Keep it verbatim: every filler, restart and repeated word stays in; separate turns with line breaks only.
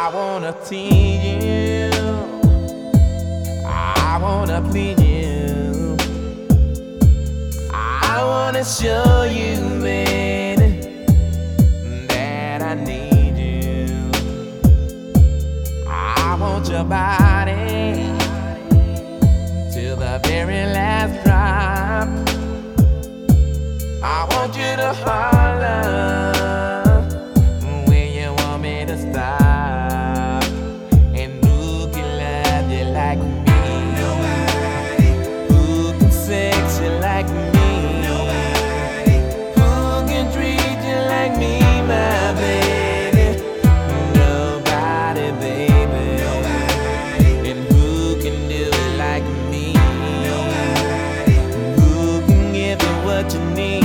I wanna tease you, I wanna please you, I wanna show you, baby, that I need you. I want your body till the very last drop. I want you to holler when you want me to stop. And who can love you like me? Nobody. Who can sex you like me? Nobody. Who can treat you like me, my baby? Nobody, baby. Nobody. And who can do it like me? Nobody. Who can give you what you need?